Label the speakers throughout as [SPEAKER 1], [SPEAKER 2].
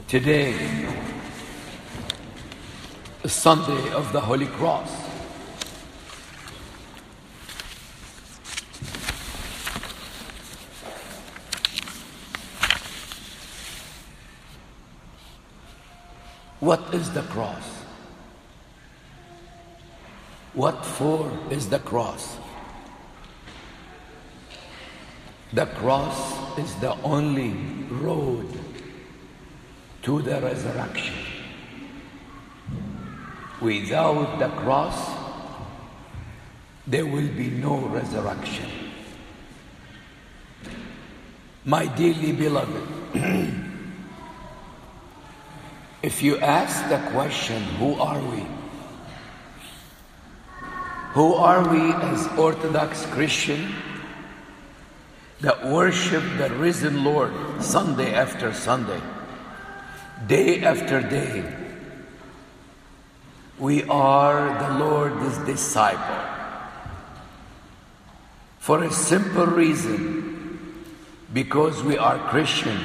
[SPEAKER 1] Today, Sunday of the Holy Cross. What is the cross? What for is the cross? The cross is the only road to the resurrection. Without the cross, there will be no resurrection. My dearly beloved, if you ask the question, who are we? Who are we as Orthodox Christians that worship the risen Lord Sunday after Sunday, day after day? We are the Lord's disciple. For a simple reason, because we are Christian.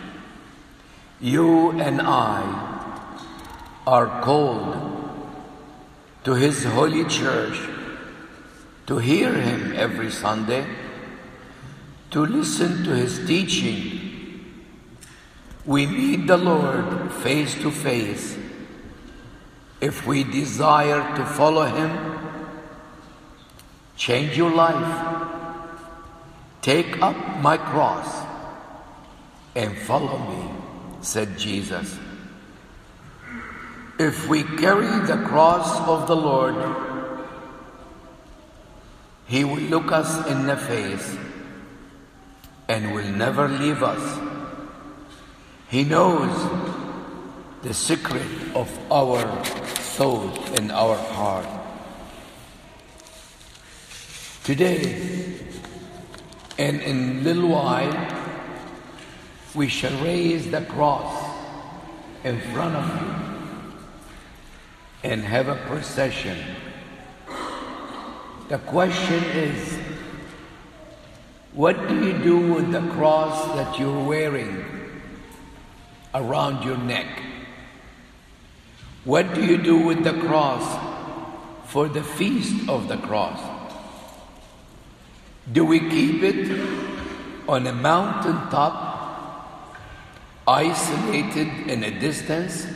[SPEAKER 1] You and I are called to His holy church to hear Him every Sunday, to listen to His teaching. We meet the Lord face to face. If we desire to follow Him, change your life, take up my cross and follow me, said Jesus. If we carry the cross of the Lord, He will look us in the face and will never leave us. He knows the secret of our soul and our heart. Today, and in a little while, we shall raise the cross in front of you and have a procession. The question is, what do you do with the cross that you're wearing around your neck? What do you do with the cross for the feast of the cross? Do we keep it on a mountaintop, isolated in a distance?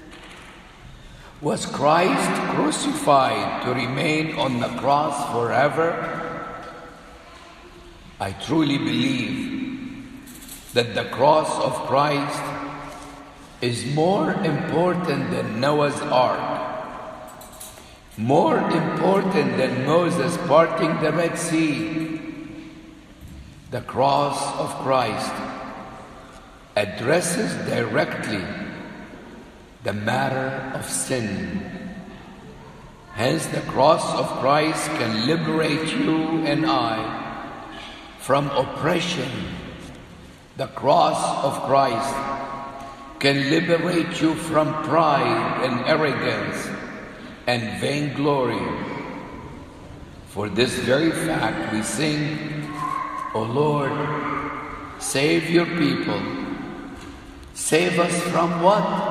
[SPEAKER 1] Was Christ crucified to remain on the cross forever? I truly believe that the cross of Christ is more important than Noah's Ark, more important than Moses parting the Red Sea. The cross of Christ addresses directly the matter of sin. Hence, the cross of Christ can liberate you and I from oppression. The cross of Christ can liberate you from pride and arrogance and vainglory. For this very fact we sing, O Lord, save your people. Save us from what?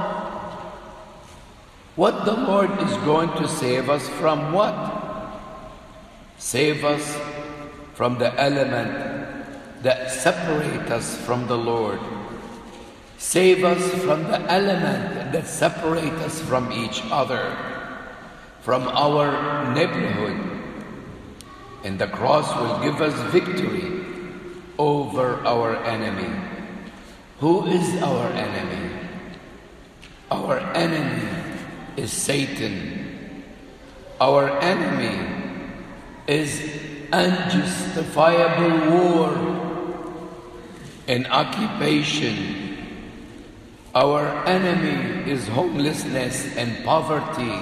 [SPEAKER 1] What the Lord is going to save us from what? Save us from the element that separates us from the Lord. Save us from the element that separates us from each other, from our neighborhood. And the cross will give us victory over our enemy. Who is our enemy? Our enemy is Satan. Our enemy is unjustifiable war and occupation. Our enemy is homelessness and poverty.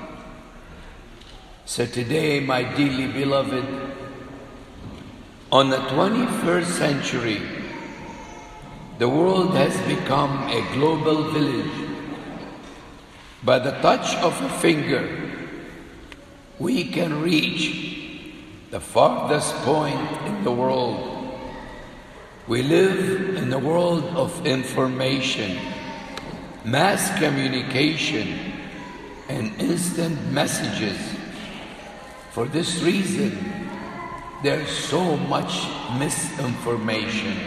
[SPEAKER 1] So today, my dearly beloved, on the 21st century, the world has become a global village. By the touch of a finger, we can reach the farthest point in the world. We live in a world of information. mass communication and instant messages. For this reason, there's so much misinformation.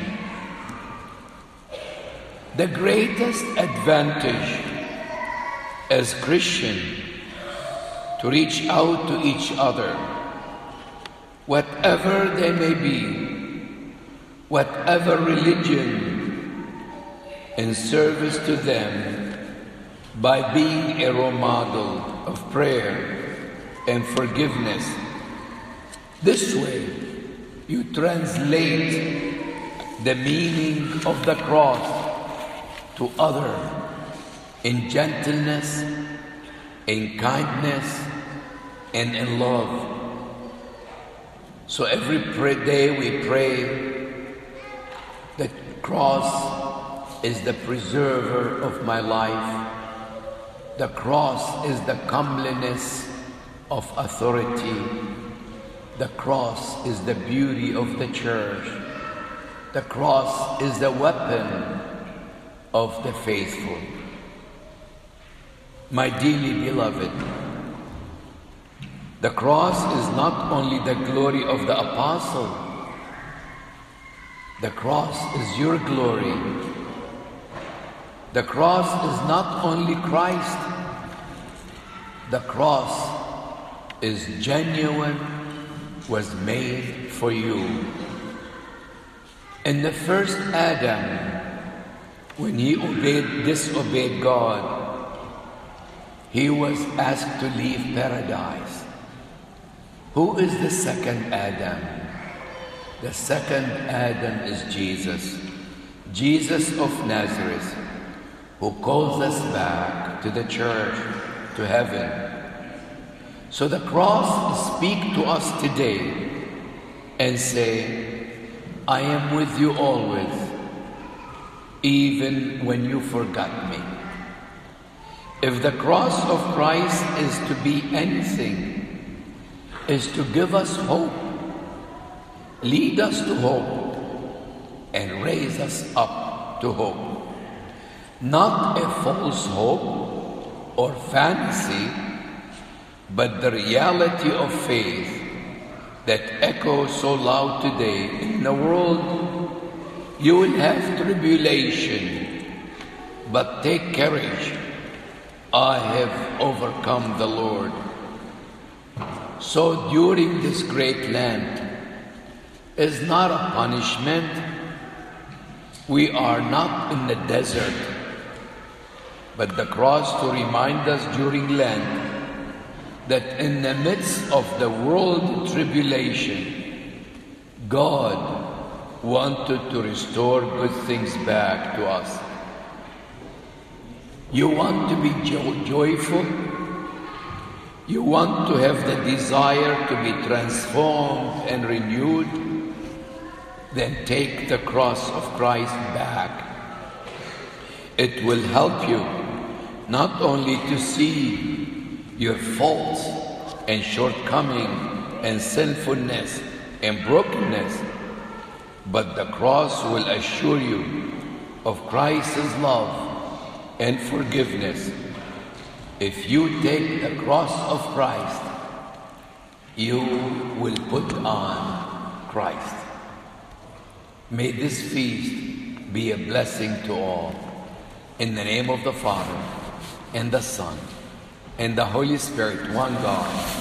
[SPEAKER 1] The greatest advantage as Christians to reach out to each other, whatever they may be, whatever religion, in service to them by being a role model of prayer and forgiveness. This way, you translate the meaning of the cross to others in gentleness, in kindness, and in love. So every day we pray, the cross is the preserver of my life. The cross is the comeliness of authority. The cross is the beauty of the church. The cross is the weapon of the faithful. My dearly beloved, the cross is not only the glory of the apostle. The cross is your glory. The cross is not only Christ. The cross is genuine, was made for you. In the first Adam, when he disobeyed God, he was asked to leave paradise. Who is the second Adam? The second Adam is Jesus. Jesus of Nazareth, who calls us back to the church, to heaven. So the cross speaks to us today and say, I am with you always, even when you forgot me. If the cross of Christ is to be anything, is to give us hope, lead us to hope, and raise us up to hope. Not a false hope or fantasy, but the reality of faith that echoes so loud today. In the world, you will have tribulation, but take courage. I have overcome the Lord. So during this great Lent is not a punishment. We are not in the desert, but the cross to remind us during Lent that in the midst of the world tribulation, God wanted to restore good things back to us. You want to be joyful? You want to have the desire to be transformed and renewed? Then take the cross of Christ back. It will help you not only to see your faults and shortcoming and sinfulness and brokenness, but the cross will assure you of Christ's love and forgiveness. If you take the cross of Christ, you will put on Christ. May this feast be a blessing to all. In the name of the Father, and the Son, and the Holy Spirit, one God.